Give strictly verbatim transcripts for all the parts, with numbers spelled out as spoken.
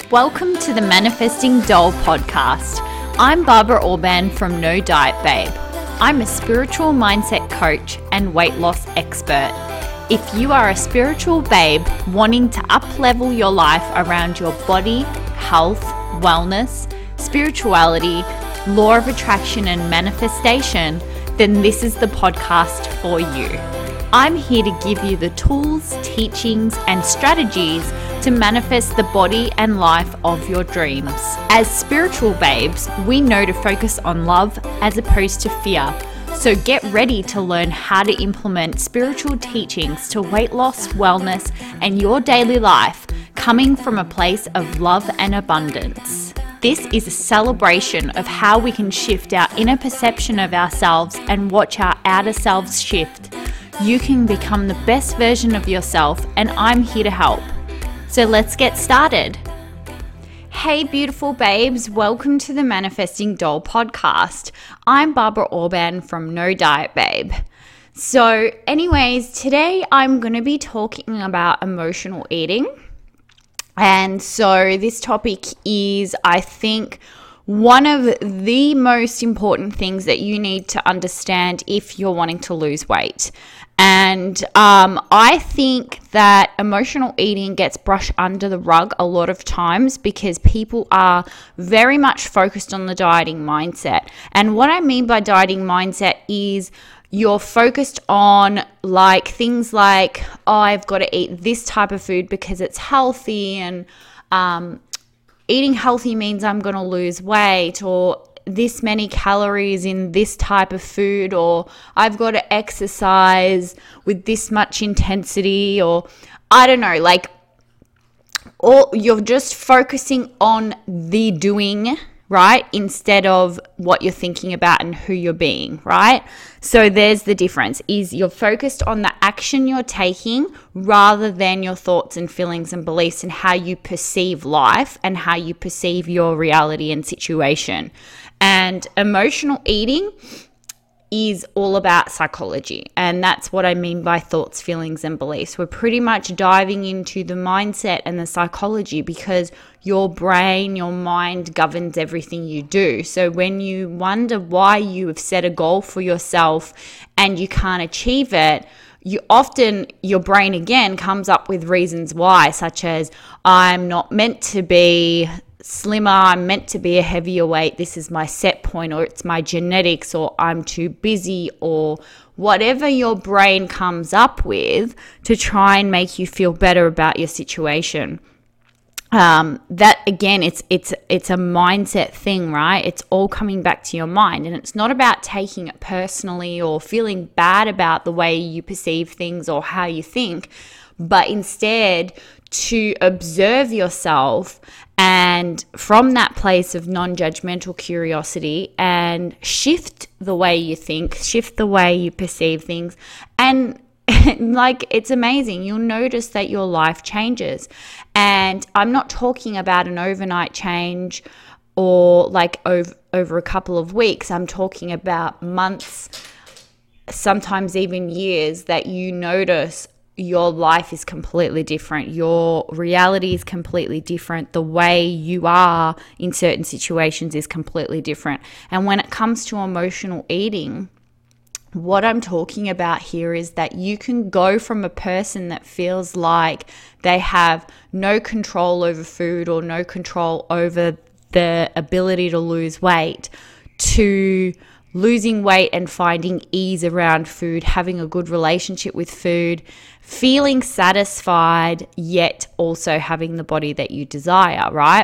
Welcome to the Manifesting Doll podcast. I'm Barbara Orban from No Diet Babe. I'm a spiritual mindset coach and weight loss expert. If you are a spiritual babe wanting to up-level your life around your body, health, wellness, spirituality, law of attraction and manifestation, then this is the podcast for you. I'm here to give you the tools, teachings, and strategies to manifest the body and life of your dreams. As spiritual babes, we know to focus on love as opposed to fear. So get ready to learn how to implement spiritual teachings to weight loss, wellness, and your daily life, coming from a place of love and abundance. This is a celebration of how we can shift our inner perception of ourselves and watch our outer selves shift. You can become the best version of yourself, and I'm here to help. So let's get started. Hey beautiful babes, welcome to the Manifesting Doll podcast. I'm Barbara Orban from No Diet Babe. So anyways, today I'm going to be talking about emotional eating. And so this topic is, I think, one of the most important things that you need to understand if you're wanting to lose weight. And um, I think that emotional eating gets brushed under the rug a lot of times because people are very much focused on the dieting mindset. And what I mean by dieting mindset is you're focused on like things like, oh, I've got to eat this type of food because it's healthy, and um, eating healthy means I'm going to lose weight, or this many calories in this type of food, or I've got to exercise with this much intensity, or I don't know, like, or you're just focusing on the doing, right? Instead of what you're thinking about and who you're being, right? So there's the difference, is you're focused on the action you're taking rather than your thoughts and feelings and beliefs and how you perceive life and how you perceive your reality and situation. And emotional eating is all about psychology. And that's what I mean by thoughts, feelings, and beliefs. We're pretty much diving into the mindset and the psychology because your brain, your mind governs everything you do. So when you wonder why you have set a goal for yourself and you can't achieve it, you often, your brain again comes up with reasons why, such as, I'm not meant to be slimmer, I'm meant to be a heavier weight, this is my set point, or it's my genetics, or I'm too busy, or whatever your brain comes up with to try and make you feel better about your situation. Um, that again, it's it's it's a mindset thing, right? It's all coming back to your mind, and it's not about taking it personally or feeling bad about the way you perceive things or how you think, but instead to observe yourself and from that place of non-judgmental curiosity and shift the way you think, shift the way you perceive things. And like, it's amazing. You'll notice that your life changes. And I'm not talking about an overnight change or like over, over a couple of weeks. I'm talking about months, sometimes even years, that you notice your life is completely different. Your reality is completely different. The way you are in certain situations is completely different. And when it comes to emotional eating, what I'm talking about here is that you can go from a person that feels like they have no control over food or no control over the ability to lose weight to losing weight and finding ease around food, having a good relationship with food, feeling satisfied, yet also having the body that you desire, right?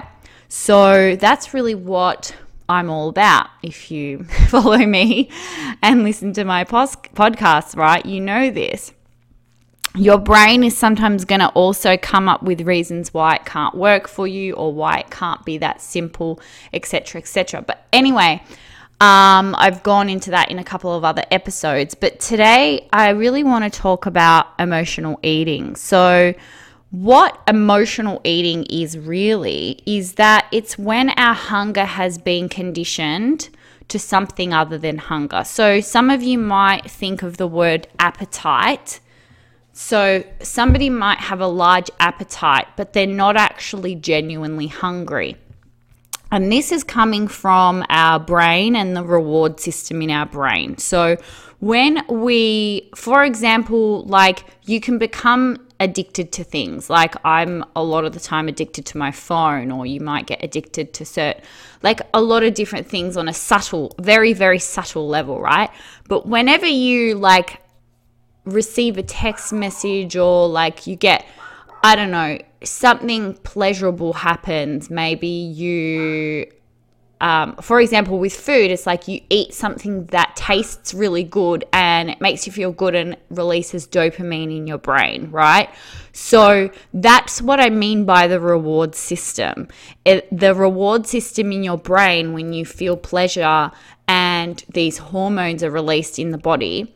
So that's really what I'm all about. If you follow me and listen to my pos- podcasts, right, you know this. Your brain is sometimes going to also come up with reasons why it can't work for you or why it can't be that simple, et cetera, et cetera. But anyway, Um, I've gone into that in a couple of other episodes, but today I really want to talk about emotional eating. So what emotional eating is really is that it's when our hunger has been conditioned to something other than hunger. So some of you might think of the word appetite So somebody might have a large appetite, but they're not actually genuinely hungry. And this is coming from our brain and the reward system in our brain. So when we, for example, like you can become addicted to things. Like I'm a lot of the time addicted to my phone, or you might get addicted to certain, like a lot of different things on a subtle, very, very subtle level, right? But whenever you like receive a text message, or like you get, I don't know, something pleasurable happens, maybe you, um, for example, with food, it's like you eat something that tastes really good and it makes you feel good and releases dopamine in your brain, right? So that's what I mean by the reward system. It, the reward system in your brain, when you feel pleasure and these hormones are released in the body,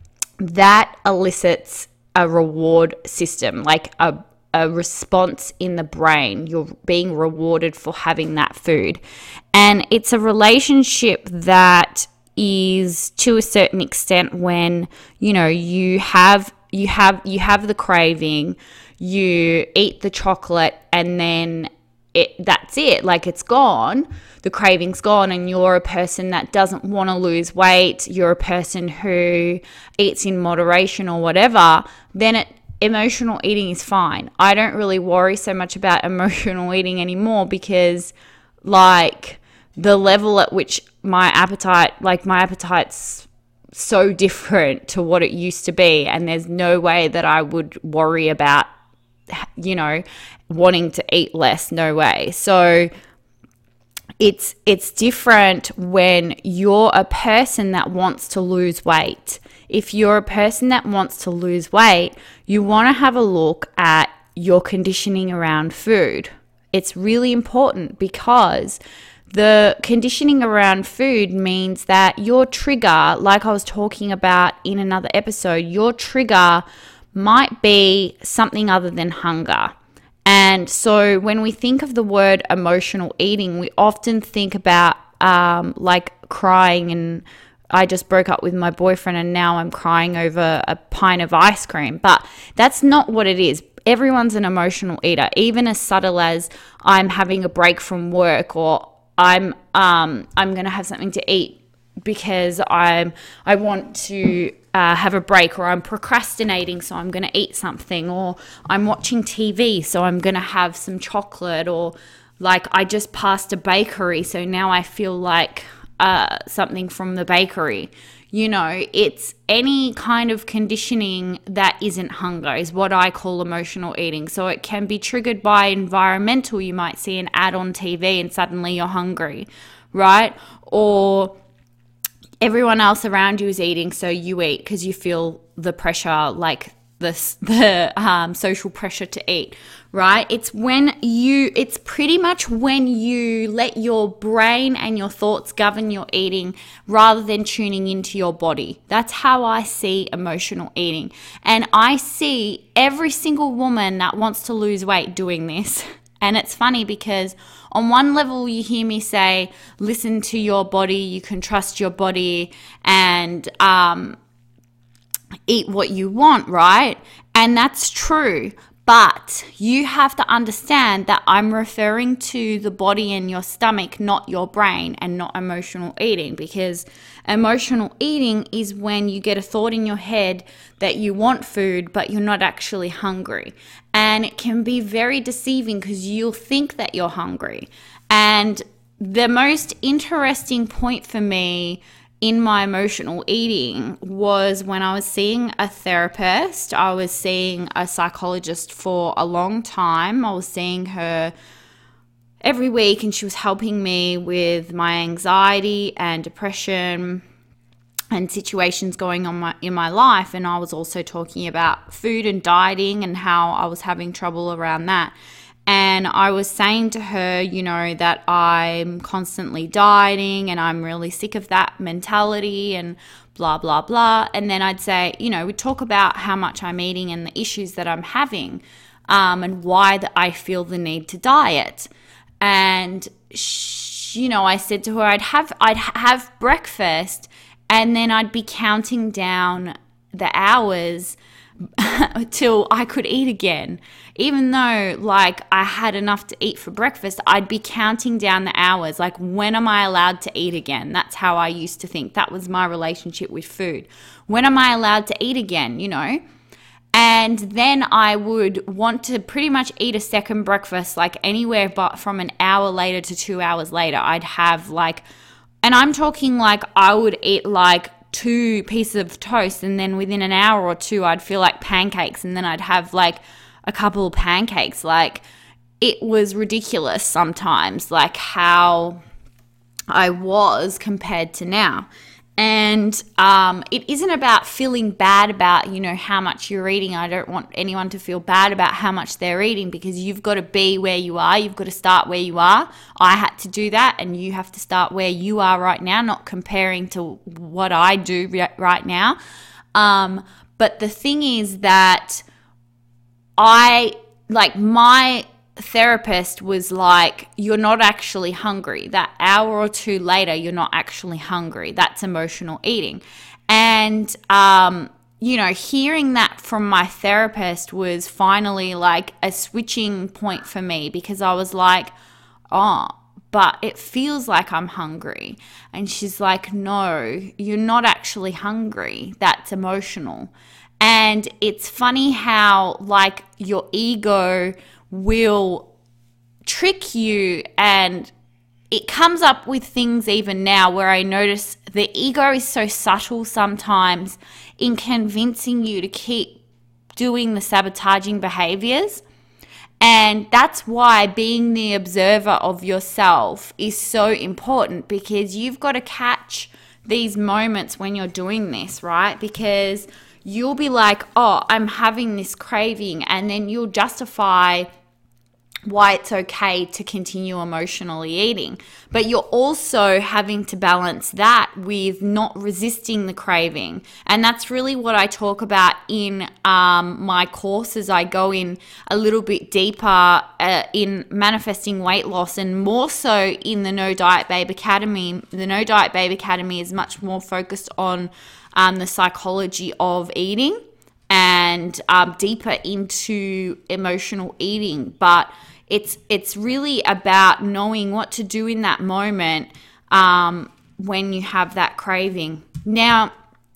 that elicits a reward system, like a a response in the brain. You're being rewarded for having that food. And it's a relationship that is, to a certain extent, when, you know, you have you have you have the craving, you eat the chocolate, and then it that's it, like it's gone. The craving's gone, and you're a person that doesn't want to lose weight, you're a person who eats in moderation or whatever, then it emotional eating is fine. I don't really worry so much about emotional eating anymore, because like the level at which my appetite, like my appetite's so different to what it used to be, and there's no way that I would worry about, you know, wanting to eat less. No way. So it's it's different when you're a person that wants to lose weight. If you're a person that wants to lose weight, you want to have a look at your conditioning around food. It's really important, because the conditioning around food means that your trigger, like I was talking about in another episode, your trigger might be something other than hunger. And so when we think of the word emotional eating, we often think about um, like crying, and I just broke up with my boyfriend and now I'm crying over a pint of ice cream. But that's not what it is. Everyone's an emotional eater, even as subtle as I'm having a break from work, or I'm um, I'm going to have something to eat because I'm I want to uh, have a break, or I'm procrastinating, so I'm going to eat something, or I'm watching T V, so I'm going to have some chocolate, or like I just passed a bakery, so now I feel like uh, something from the bakery. You know, it's any kind of conditioning that isn't hunger is what I call emotional eating. So it can be triggered by environmental. You might see an ad on T V and suddenly you're hungry, right? Or everyone else around you is eating, so you eat because you feel the pressure, like the, the um, social pressure to eat, right? It's when you, it's pretty much when you let your brain and your thoughts govern your eating rather than tuning into your body. That's how I see emotional eating. And I see every single woman that wants to lose weight doing this. And it's funny because on one level you hear me say, listen to your body, you can trust your body, and um, eat what you want, right? And that's true. But you have to understand that I'm referring to the body and your stomach, not your brain, and not emotional eating, because emotional eating is when you get a thought in your head that you want food, but you're not actually hungry. And it can be very deceiving because you'll think that you're hungry. And the most interesting point for me in my emotional eating was when I was seeing a therapist. I was seeing a psychologist for a long time. I was seeing her every week, and she was helping me with my anxiety and depression and situations going on my, in my life. And I was also talking about food and dieting and how I was having trouble around that. And I was saying to her, you know, that I'm constantly dieting and I'm really sick of that mentality and blah, blah, blah. And then I'd say, you know, we'd talk about how much I'm eating and the issues that I'm having, um, and why that I feel the need to diet. And, she, you know, I said to her, I'd have, I'd have breakfast and then I'd be counting down the hours till I could eat again. Even though like I had enough to eat for breakfast, I'd be counting down the hours. Like, when am I allowed to eat again? That's how I used to think. That was my relationship with food. When am I allowed to eat again, you know? And then I would want to pretty much eat a second breakfast, like anywhere but from an hour later to two hours later. I'd have like, and I'm talking like I would eat like two pieces of toast, and then within an hour or two I'd feel like pancakes, and then I'd have like a couple of pancakes. Like, it was ridiculous sometimes, like how I was compared to now. And um, it isn't about feeling bad about, you know, how much you're eating. I don't want anyone to feel bad about how much they're eating, because you've got to be where you are. You've got to start where you are. I had to do that, and you have to start where you are right now, not comparing to what I do right now. Um, but the thing is that I, like, my therapist was like, you're not actually hungry. That hour or two later, you're not actually hungry. That's emotional eating. And, um, you know, hearing that from my therapist was finally like a switching point for me, because I was like, oh, but it feels like I'm hungry. And she's like, no, you're not actually hungry. That's emotional. And it's funny how like your ego will trick you, and it comes up with things even now where I notice the ego is so subtle sometimes in convincing you to keep doing the sabotaging behaviors. And that's why being the observer of yourself is so important, because you've got to catch these moments when you're doing this, right? Because you'll be like, oh, I'm having this craving, and then you'll justify why it's okay to continue emotionally eating. But you're also having to balance that with not resisting the craving. And that's really what I talk about in um, my courses. I go in a little bit deeper uh, in manifesting weight loss, and more so in the No Diet Babe Academy. The No Diet Babe Academy is much more focused on um, the psychology of eating and um, deeper into emotional eating. But it's it's really about knowing what to do in that moment um, when you have that craving. Now,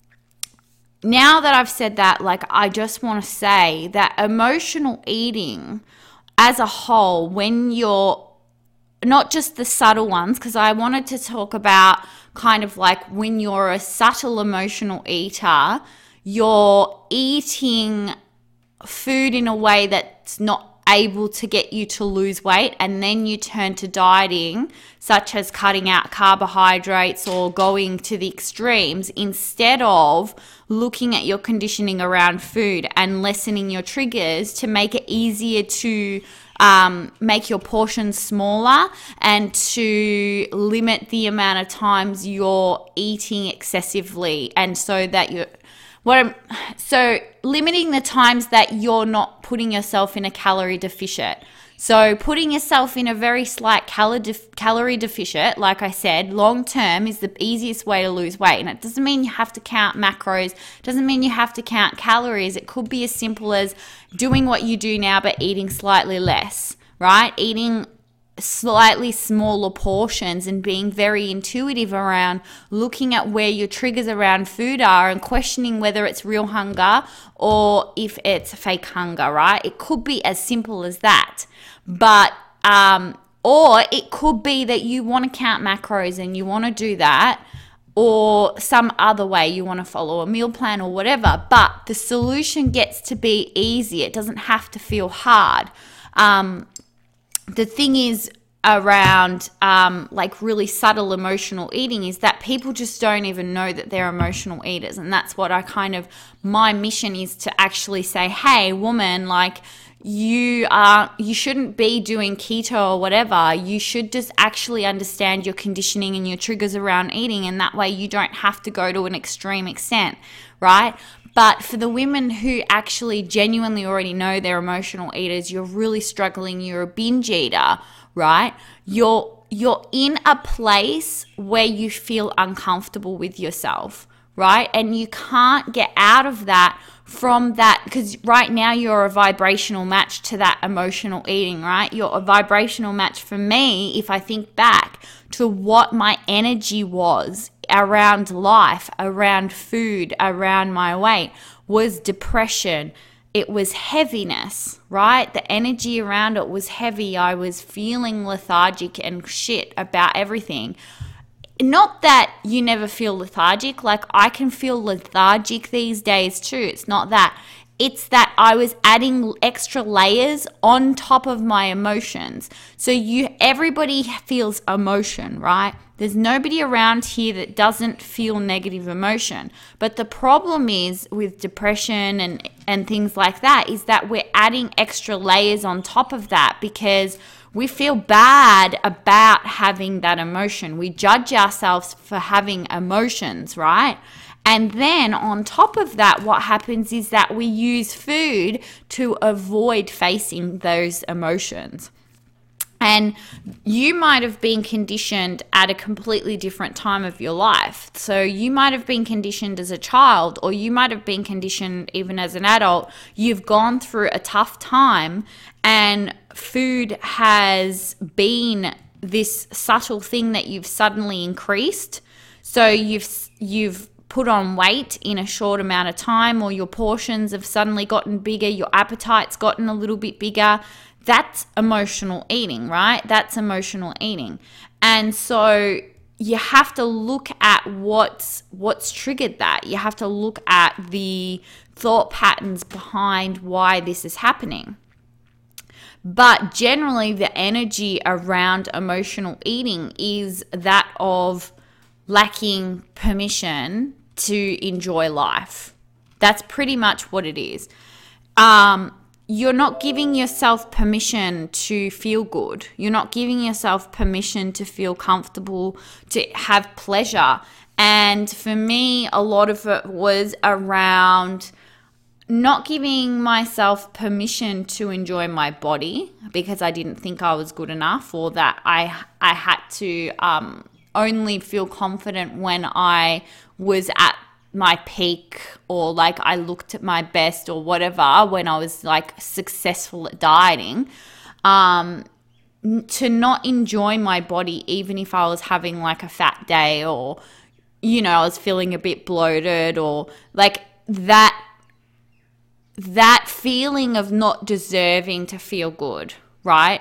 now that I've said that, like, I just want to say that emotional eating as a whole, when you're not just the subtle ones, because I wanted to talk about kind of like when you're a subtle emotional eater, you're eating food in a way that's not able to get you to lose weight, and then you turn to dieting, such as cutting out carbohydrates or going to the extremes, instead of looking at your conditioning around food and lessening your triggers to make it easier to um, make your portions smaller and to limit the amount of times you're eating excessively, and so that you're What I'm, so limiting the times that you're not putting yourself in a calorie deficit. So putting yourself in a very slight calorie, def, calorie deficit, like I said, long term is the easiest way to lose weight. And it doesn't mean you have to count macros. It doesn't mean you have to count calories. It could be as simple as doing what you do now, but eating slightly less, right? Eating slightly smaller portions and being very intuitive around looking at where your triggers around food are and questioning whether it's real hunger or if it's fake hunger, right? It could be as simple as that. But um or it could be that you want to count macros and you want to do that, or some other way you want to follow a meal plan or whatever. But the solution gets to be easy. It doesn't have to feel hard. Um The thing is around um, like really subtle emotional eating is that people just don't even know that they're emotional eaters. And that's what I kind of, my mission is to actually say, hey, woman, like you are, you shouldn't be doing keto or whatever. You should just actually understand your conditioning and your triggers around eating. And that way you don't have to go to an extreme extent, right? But for the women who actually genuinely already know they're emotional eaters, you're really struggling, you're a binge eater, right? You're you're in a place where you feel uncomfortable with yourself, right? And you can't get out of that from that, because right now you're a vibrational match to that emotional eating, right? You're a vibrational match for me, if I think back to what my energy was around life, around food, around my weight, was depression. It was heaviness, right? The energy around it was heavy. I was feeling lethargic and shit about everything. Not that you never feel lethargic. Like, I can feel lethargic these days too. It's not that. It's that I was adding extra layers on top of my emotions. So you, everybody feels emotion, right? There's nobody around here that doesn't feel negative emotion. But the problem is with depression and, and things like that is that we're adding extra layers on top of that because we feel bad about having that emotion. We judge ourselves for having emotions, right? And then on top of that, what happens is that we use food to avoid facing those emotions. And you might have been conditioned at a completely different time of your life. So you might have been conditioned as a child, or you might have been conditioned even as an adult. You've gone through a tough time, and food has been this subtle thing that you've suddenly increased. So you've you've put on weight in a short amount of time, or your portions have suddenly gotten bigger, your appetite's gotten a little bit bigger. That's emotional eating, right? That's emotional eating. And so you have to look at what's what's triggered that. You have to look at the thought patterns behind why this is happening. But generally, the energy around emotional eating is that of lacking permission to enjoy life. That's pretty much what it is. Um, you're not giving yourself permission to feel good. You're not giving yourself permission to feel comfortable, to have pleasure. And for me, a lot of it was around not giving myself permission to enjoy my body because I didn't think I was good enough, or that I I had to um, only feel confident when I was at my peak, or like I looked at my best, or whatever, when I was like successful at dieting. Um, to not enjoy my body even if I was having like a fat day, or, you know, I was feeling a bit bloated, or like that that feeling of not deserving to feel good, right?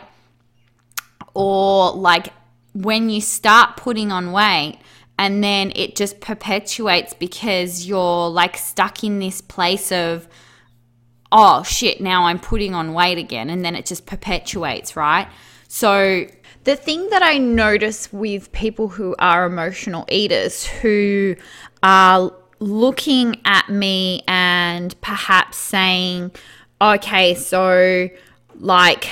Or like when you start putting on weight and then it just perpetuates because you're like stuck in this place of, oh shit, now I'm putting on weight again. And then it just perpetuates, right? So the thing that I notice with people who are emotional eaters, who are looking at me and perhaps saying, okay, so like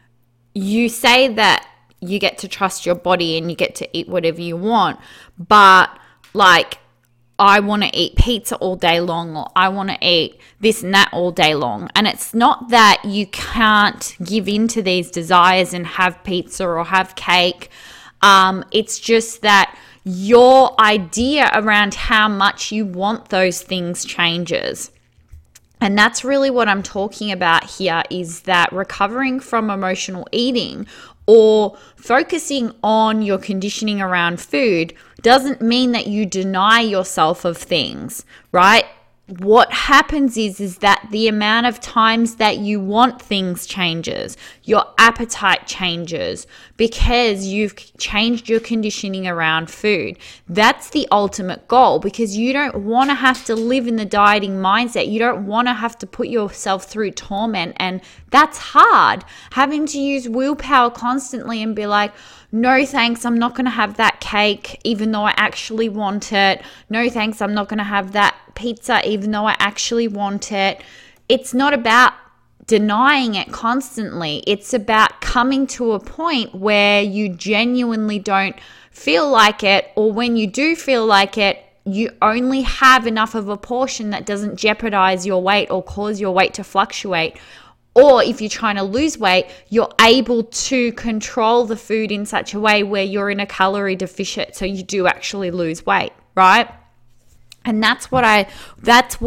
you say that you get to trust your body and you get to eat whatever you want, but like I want to eat pizza all day long, or I want to eat this and that all day long. And it's not that you can't give in to these desires and have pizza or have cake. Um, it's just that your idea around how much you want those things changes. And that's really what I'm talking about here, is that recovering from emotional eating or focusing on your conditioning around food doesn't mean that you deny yourself of things, right? What happens is, is that the amount of times that you want things changes, your appetite changes because you've changed your conditioning around food. That's the ultimate goal, because you don't want to have to live in the dieting mindset. You don't want to have to put yourself through torment, and that's hard. Having to use willpower constantly and be like, no thanks, I'm not going to have that cake even though I actually want it. No thanks, I'm not going to have that pizza even though I actually want it. It's not about denying it constantly. It's about coming to a point where you genuinely don't feel like it, or when you do feel like it, you only have enough of a portion that doesn't jeopardize your weight or cause your weight to fluctuate. Or if you're trying to lose weight, you're able to control the food in such a way where you're in a calorie deficit, so you do actually lose weight, right? And that's what I, that's what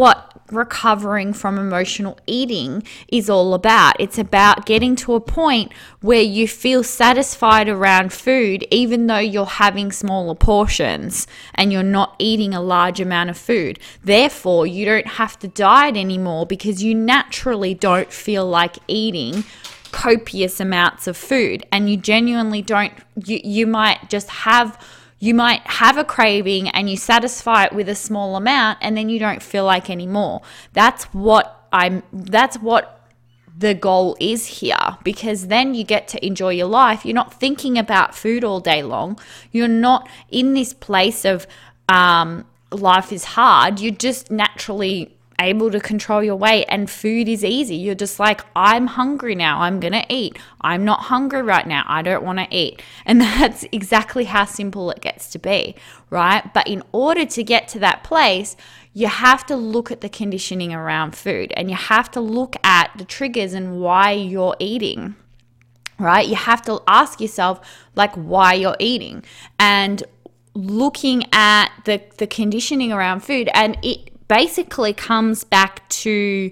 recovering from emotional eating is all about. It's about getting to a point where you feel satisfied around food, even though you're having smaller portions and you're not eating a large amount of food. Therefore, you don't have to diet anymore because you naturally don't feel like eating copious amounts of food, and you genuinely don't, you, you might just have You might have a craving and you satisfy it with a small amount and then you don't feel like anymore. That's what I'm, that's what the goal is here, because then you get to enjoy your life. You're not thinking about food all day long. You're not in this place of um, life is hard. You're just naturally able to control your weight, and food is easy. You're just like, I'm hungry now, I'm gonna eat. I'm not hungry right now, I don't want to eat. And that's exactly how simple it gets to be, right? But in order to get to that place, you have to look at the conditioning around food, and you have to look at the triggers and why you're eating, right? You have to ask yourself like why you're eating, and looking at the the conditioning around food. And it basically comes back to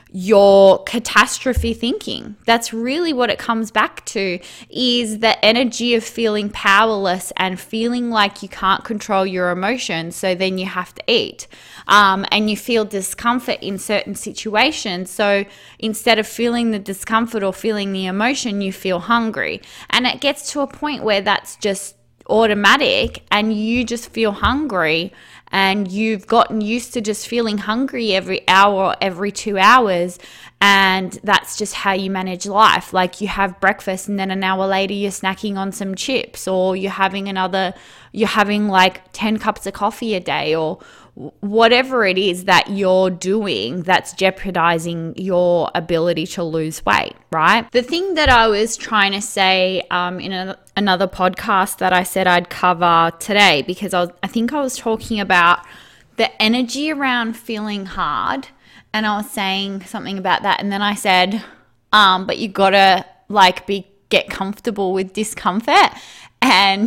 your catastrophe thinking. That's really what it comes back to, is the energy of feeling powerless and feeling like you can't control your emotions, so then you have to eat. Um, and you feel discomfort in certain situations, so instead of feeling the discomfort or feeling the emotion, you feel hungry. And it gets to a point where that's just automatic and you just feel hungry, and you've gotten used to just feeling hungry every hour or every two hours, and that's just how you manage life. Like, you have breakfast and then an hour later you're snacking on some chips, or you're having another, you're having like ten cups of coffee a day, or whatever it is that you're doing that's jeopardizing your ability to lose weight, right? The thing that I was trying to say um, in a, another podcast that I said I'd cover today, because I, was, I think I was talking about the energy around feeling hard, and I was saying something about that, and then I said, um, but you gotta like be get comfortable with discomfort, and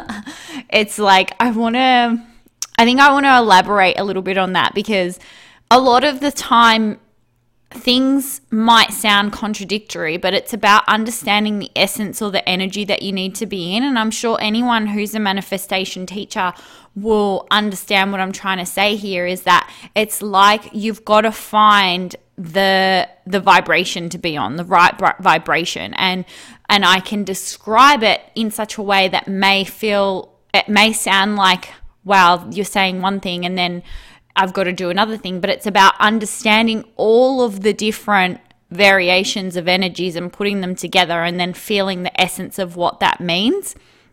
it's like I want to. I think I want to elaborate a little bit on that, because a lot of the time things might sound contradictory, but it's about understanding the essence or the energy that you need to be in. And I'm sure anyone who's a manifestation teacher will understand what I'm trying to say here, is that it's like you've got to find the the vibration to be on, the right vibration. And and I can describe it in such a way that may feel, it may sound like, wow, you're saying one thing and then I've got to do another thing, but it's about understanding all of the different variations of energies and putting them together and then feeling the essence of what that means.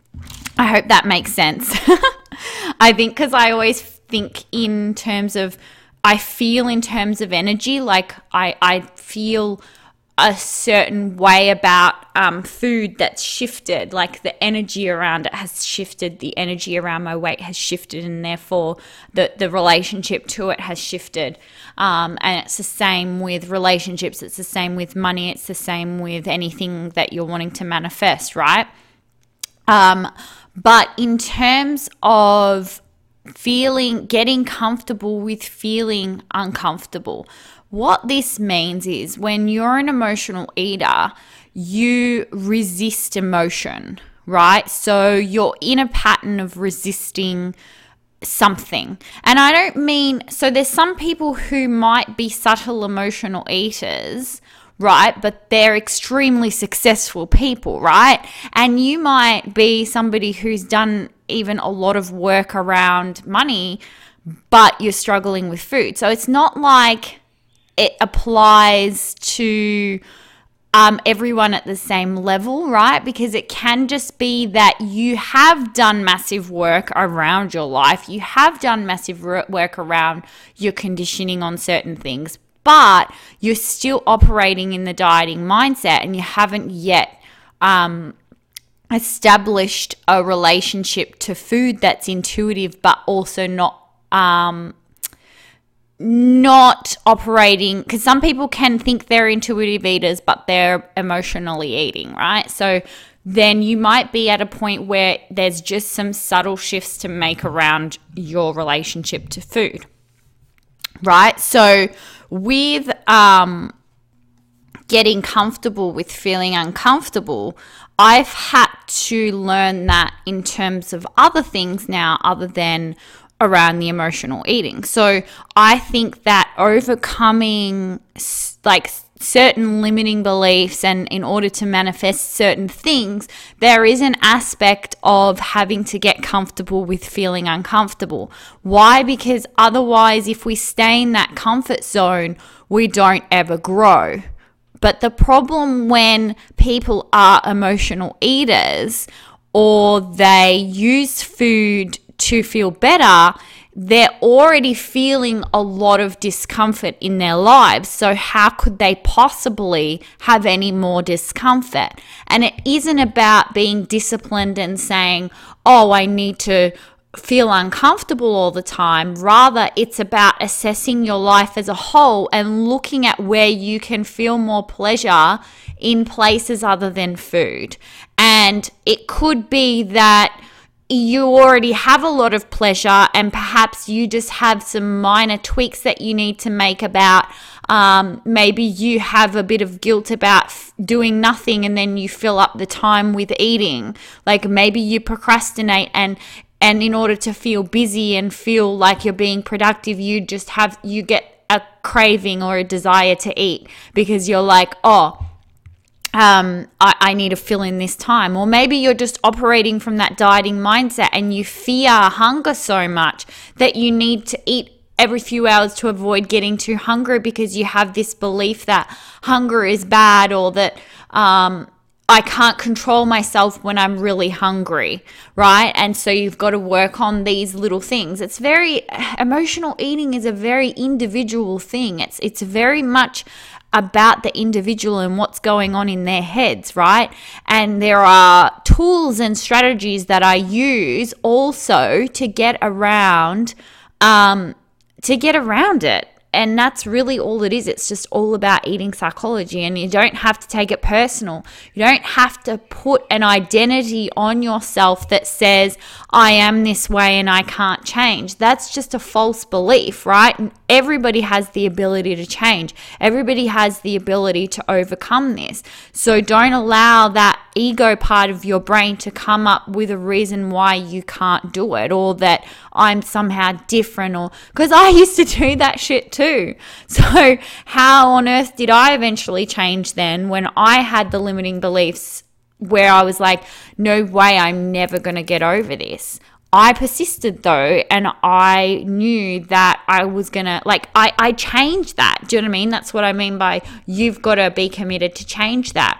I hope that makes sense. I think, because I always think in terms of, I feel in terms of energy, like I, I feel a certain way about um, food that's shifted, like the energy around it has shifted, the energy around my weight has shifted, and therefore the, the relationship to it has shifted. Um, and it's the same with relationships, it's the same with money, it's the same with anything that you're wanting to manifest, right? Um, but in terms of feeling, getting comfortable with feeling uncomfortable, what this means is when you're an emotional eater, you resist emotion, right? So you're in a pattern of resisting something. And I don't mean, so there's some people who might be subtle emotional eaters, right? But they're extremely successful people, right? And you might be somebody who's done even a lot of work around money, but you're struggling with food. So it's not like it applies to um, everyone at the same level, right? Because it can just be that you have done massive work around your life. You have done massive work around your conditioning on certain things, but you're still operating in the dieting mindset and you haven't yet um, established a relationship to food that's intuitive, but also not um, not operating, because some people can think they're intuitive eaters, but they're emotionally eating, right? So then you might be at a point where there's just some subtle shifts to make around your relationship to food. right? So with um, getting comfortable with feeling uncomfortable, I've had to learn that in terms of other things now other than around the emotional eating. So I think that overcoming like certain limiting beliefs and in order to manifest certain things, there is an aspect of having to get comfortable with feeling uncomfortable. Why? Because otherwise, if we stay in that comfort zone, we don't ever grow. But the problem when people are emotional eaters or they use food to feel better, they're already feeling a lot of discomfort in their lives. So how could they possibly have any more discomfort? And it isn't about being disciplined and saying, oh, I need to feel uncomfortable all the time. Rather, it's about assessing your life as a whole and looking at where you can feel more pleasure in places other than food. And it could be that you already have a lot of pleasure and perhaps you just have some minor tweaks that you need to make about um, maybe you have a bit of guilt about f- doing nothing and then you fill up the time with eating. Like maybe you procrastinate and and in order to feel busy and feel like you're being productive, you just have you get a craving or a desire to eat because you're like, oh, Um, I, I need to fill in this time. Or maybe you're just operating from that dieting mindset and you fear hunger so much that you need to eat every few hours to avoid getting too hungry because you have this belief that hunger is bad or that um, I can't control myself when I'm really hungry, right? And so you've got to work on these little things. It's very, emotional eating is a very individual thing. It's it's very much about the individual and what's going on in their heads, right? And there are tools and strategies that I use also to get around, um, to get around it. And that's really all it is. It's just all about eating psychology, and you don't have to take it personal. You don't have to put an identity on yourself that says, I am this way and I can't change. That's just a false belief, right? And everybody has the ability to change. Everybody has the ability to overcome this. So don't allow that ego part of your brain to come up with a reason why you can't do it, or that I'm somehow different, or because I used to do that shit too. So how on earth did I eventually change then when I had the limiting beliefs where I was like, no way, I'm never going to get over this? I persisted though, and I knew that I was going to, like, I, I changed that. Do you know what I mean? That's what I mean by you've got to be committed to change that.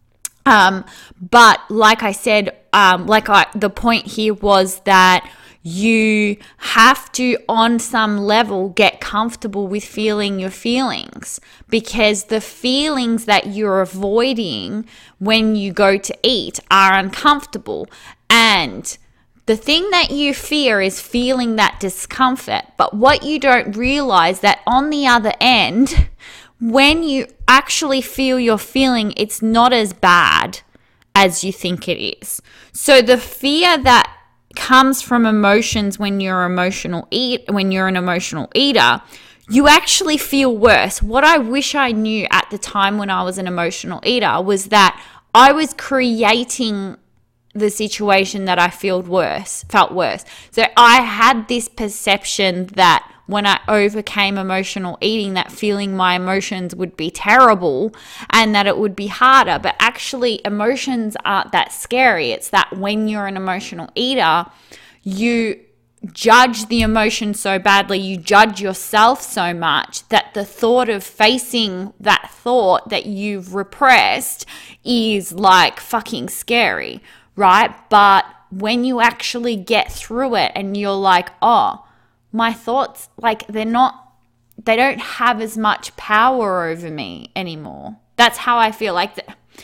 Um, but like I said, um, like I, the point here was that you have to, on some level, get comfortable with feeling your feelings, because the feelings that you're avoiding when you go to eat are uncomfortable. And the thing that you fear is feeling that discomfort. But what you don't realize that on the other end, when you actually feel your feeling, it's not as bad as you think it is. So the fear that comes from emotions when you're emotional eat when you're an emotional eater, you actually feel worse. What I wish I knew at the time when I was an emotional eater was that I was creating the situation that I felt worse, felt worse. So I had this perception that when I overcame emotional eating, that feeling my emotions would be terrible and that it would be harder. But actually, emotions aren't that scary. It's that when you're an emotional eater, you judge the emotion so badly, you judge yourself so much that the thought of facing that thought that you've repressed is like fucking scary, right? But when you actually get through it and you're like, oh, my thoughts, like they're not, they don't have as much power over me anymore. That's how I feel. Like, the,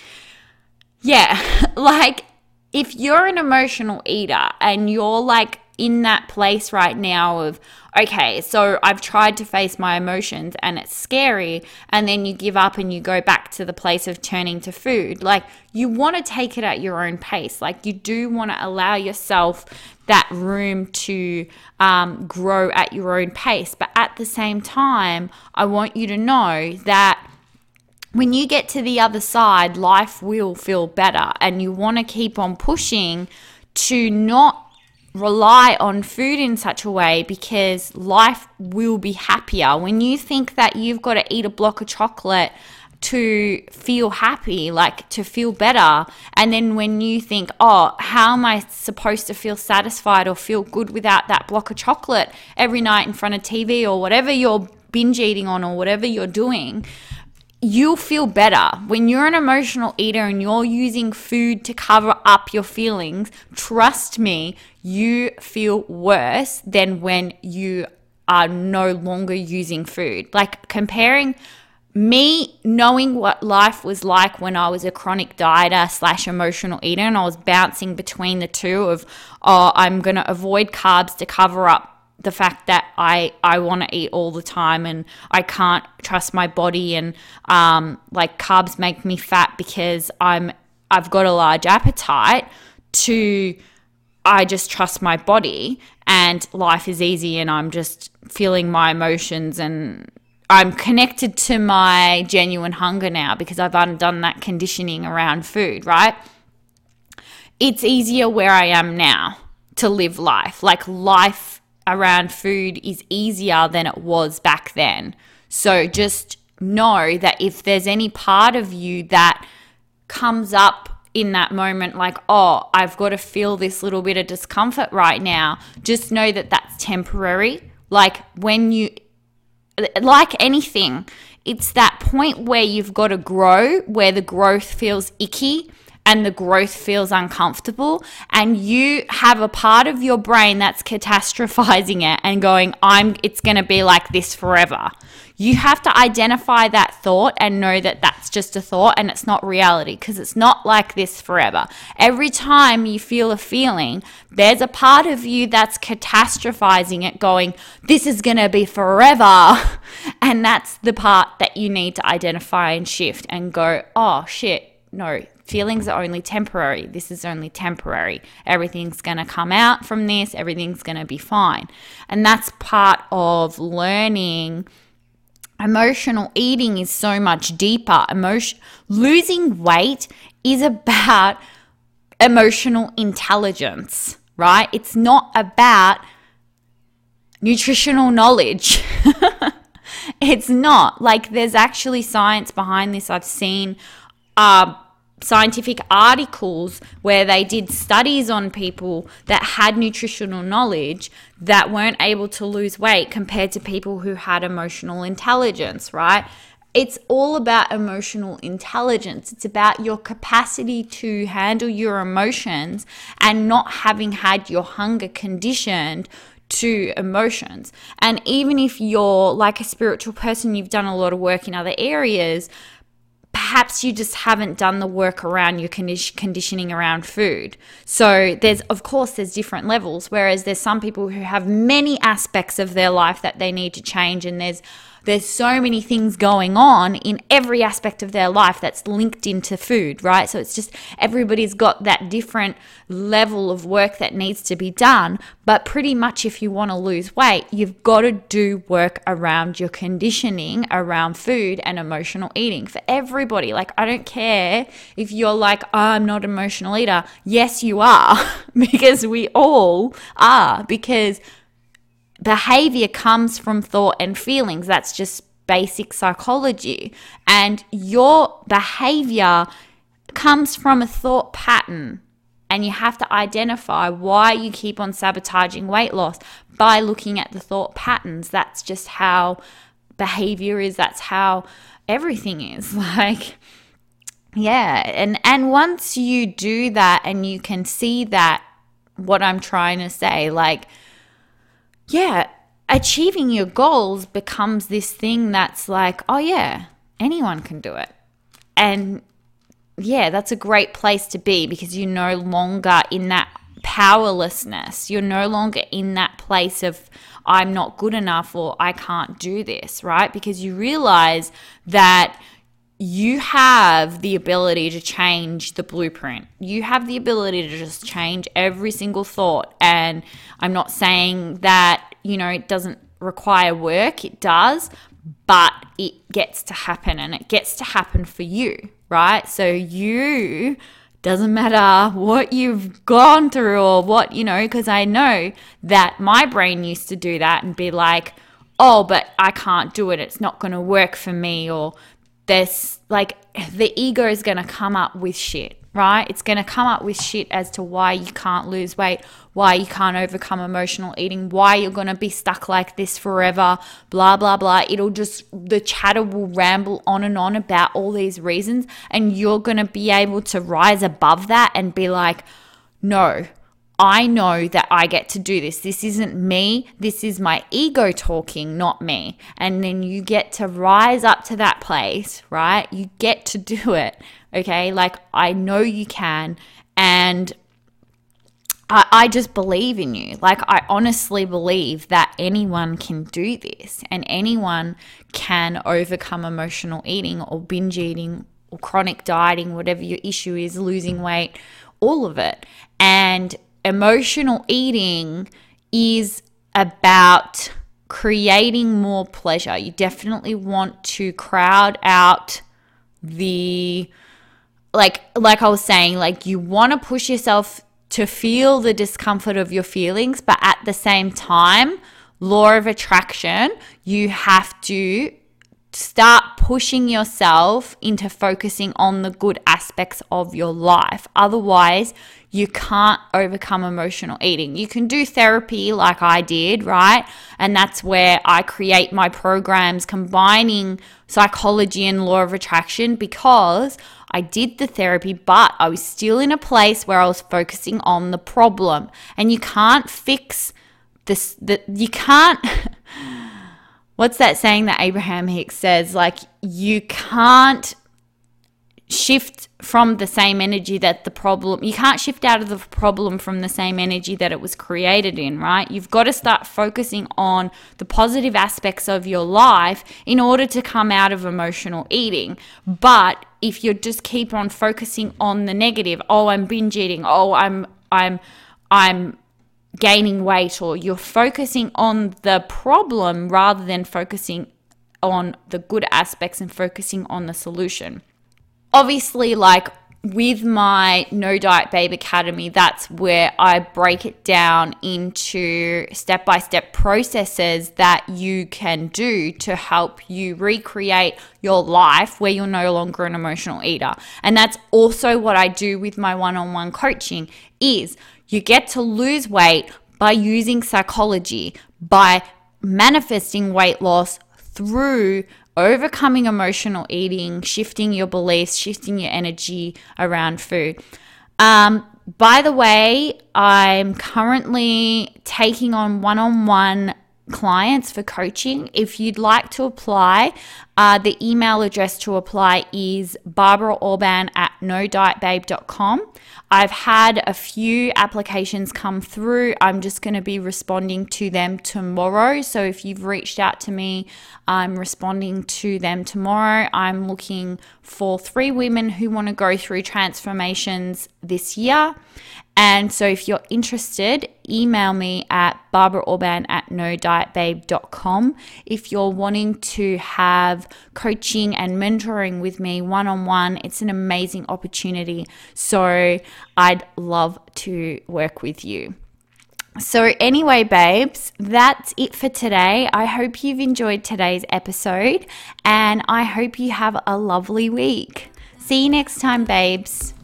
yeah, like if you're an emotional eater and you're like in that place right now of, okay, so I've tried to face my emotions and it's scary, and then you give up and you go back to the place of turning to food. Like, you want to take it at your own pace. Like, you do want to allow yourself that room to um, grow at your own pace. But at at the same time, I want you to know that when you get to the other side, life will feel better, and you want to keep on pushing to not rely on food in such a way, because life will be happier. When you think that you've got to eat a block of chocolate to feel happy, like to feel better, and then when you think, oh, how am I supposed to feel satisfied or feel good without that block of chocolate every night in front of T V or whatever you're binge eating on or whatever you're doing, you'll feel better. When you're an emotional eater and you're using food to cover up your feelings, trust me, you feel worse than when you are no longer using food. Like, comparing me knowing what life was like when I was a chronic dieter slash emotional eater, and I was bouncing between the two of, oh, I'm going to avoid carbs to cover up the fact that I, I want to eat all the time and I can't trust my body, and um, like carbs make me fat because I'm I've got a large appetite, to I just trust my body and life is easy and I'm just feeling my emotions and I'm connected to my genuine hunger now because I've undone that conditioning around food, right? It's easier where I am now to live life. Like, life around food is easier than it was back then. So just know that if there's any part of you that comes up in that moment, like, oh, I've got to feel this little bit of discomfort right now, just know that that's temporary. Like, when you, like anything, it's that point where you've got to grow, where the growth feels icky and the growth feels uncomfortable, and you have a part of your brain that's catastrophizing it and going, I'm it's going to be like this forever. You have to identify that thought and know that that's just a thought and it's not reality, because it's not like this forever. Every time you feel a feeling, there's a part of you that's catastrophizing it, going, this is going to be forever. And that's the part that you need to identify and shift and go, oh shit, no, feelings are only temporary. This is only temporary. Everything's going to come out from this. Everything's going to be fine. And that's part of learning. Emotional eating is so much deeper. Emotion, losing weight is about emotional intelligence, right? It's not about nutritional knowledge. It's not. Like, there's actually science behind this. I've seen uh, scientific articles where they did studies on people that had nutritional knowledge that weren't able to lose weight compared to people who had emotional intelligence, right? It's all about emotional intelligence. It's about your capacity to handle your emotions and not having had your hunger conditioned to emotions. And even if you're like a spiritual person, you've done a lot of work in other areas, perhaps you just haven't done the work around your condi- conditioning around food. So there's, of course, there's different levels, whereas there's some people who have many aspects of their life that they need to change, and there's there's so many things going on in every aspect of their life that's linked into food, right? So it's just everybody's got that different level of work that needs to be done. But pretty much if you want to lose weight, you've got to do work around your conditioning around food and emotional eating for everybody. Like, I don't care if you're like, oh, I'm not an emotional eater. Yes, you are, because we all are, because behavior comes from thought and feelings. That's just basic psychology. And your behavior comes from a thought pattern. And you have to identify why you keep on sabotaging weight loss by looking at the thought patterns. That's just how behavior is. That's how everything is. Like, yeah. And, and once you do that and you can see that, what I'm trying to say, like, yeah, achieving your goals becomes this thing that's like, oh yeah, anyone can do it. And yeah, that's a great place to be, because you're no longer in that powerlessness. You're no longer in that place of, I'm not good enough or I can't do this, right? Because you realize that you have the ability to change the blueprint. You have the ability to just change every single thought. And I'm not saying that, you know, it doesn't require work, it does, but it gets to happen, and it gets to happen for you, right? So you, doesn't matter what you've gone through or what, you know, because I know that my brain used to do that and be like, oh, but I can't do it. It's not going to work for me. Or there's like the ego is going to come up with shit, right? It's going to come up with shit as to why you can't lose weight, why you can't overcome emotional eating, why you're going to be stuck like this forever, blah, blah, blah. It'll just, the chatter will ramble on and on about all these reasons, and you're going to be able to rise above that and be like, no, I know that I get to do this. This isn't me. This is my ego talking, not me. And then you get to rise up to that place, right? You get to do it, okay? Like, I know you can, and I, I just believe in you. Like, I honestly believe that anyone can do this, and anyone can overcome emotional eating or binge eating or chronic dieting, whatever your issue is, losing weight, all of it. And emotional eating is about creating more pleasure. You definitely want to crowd out the, like, like I was saying, like you want to push yourself to feel the discomfort of your feelings, but at the same time, law of attraction, you have to start pushing yourself into focusing on the good aspects of your life. Otherwise, you can't overcome emotional eating. You can do therapy like I did, right? And that's where I create my programs combining psychology and law of attraction, because I did the therapy, but I was still in a place where I was focusing on the problem. And you can't fix this, the, you can't... What's that saying that Abraham Hicks says? Like, you can't shift from the same energy that the problem, you can't shift out of the problem from the same energy that it was created in, right? You've got to start focusing on the positive aspects of your life in order to come out of emotional eating. But if you just keep on focusing on the negative, oh, I'm binge eating, oh, I'm, I'm, I'm, gaining weight, or you're focusing on the problem rather than focusing on the good aspects and focusing on the solution. Obviously, like with my No Diet Babe Academy, that's where I break it down into step-by-step processes that you can do to help you recreate your life where you're no longer an emotional eater. And that's also what I do with my one-on-one coaching, is you get to lose weight by using psychology, by manifesting weight loss through overcoming emotional eating, shifting your beliefs, shifting your energy around food. Um, by the way, I'm currently taking on one-on-one clients for coaching. If you'd like to apply, uh, the email address to apply is barbara orban at no diet babe dot com. I've had a few applications come through. I'm just going to be responding to them tomorrow. So if you've reached out to me, I'm responding to them tomorrow. I'm looking for three women who want to go through transformations this year. And so if you're interested, email me at barbara orban at no diet babe dot com. If you're wanting to have coaching and mentoring with me one-on-one, it's an amazing opportunity. So I'd love to work with you. So anyway, babes, that's it for today. I hope you've enjoyed today's episode, and I hope you have a lovely week. See you next time, babes.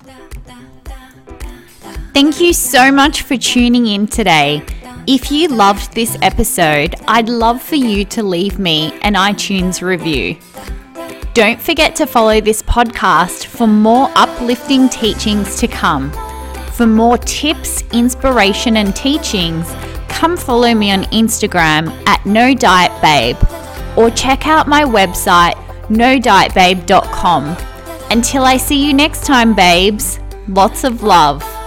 Thank you so much for tuning in today. If you loved this episode, I'd love for you to leave me an iTunes review. Don't forget to follow this podcast for more uplifting teachings to come. For more tips, inspiration, and teachings, come follow me on Instagram at no diet babe, or check out my website no diet babe dot com. Until I see you next time, babes, lots of love.